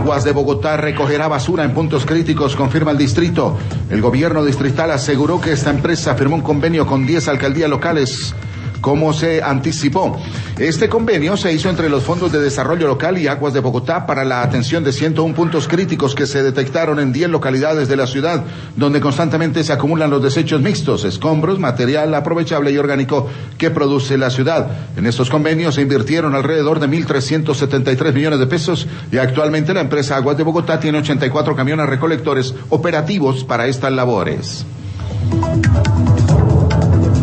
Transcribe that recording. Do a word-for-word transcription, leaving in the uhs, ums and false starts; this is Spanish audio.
Aguas de Bogotá recogerá basura en puntos críticos, confirma el distrito. El gobierno distrital aseguró que esta empresa firmó un convenio con diez alcaldías locales, como se anticipó. Este convenio se hizo entre los fondos de desarrollo local y Aguas de Bogotá para la atención de ciento uno puntos críticos que se detectaron en diez localidades de la ciudad, donde constantemente se acumulan los desechos mixtos, escombros, material aprovechable y orgánico que produce la ciudad. En estos convenios se invirtieron alrededor de mil trescientos setenta y tres millones de pesos y actualmente la empresa Aguas de Bogotá tiene ochenta y cuatro camiones recolectores operativos para estas labores.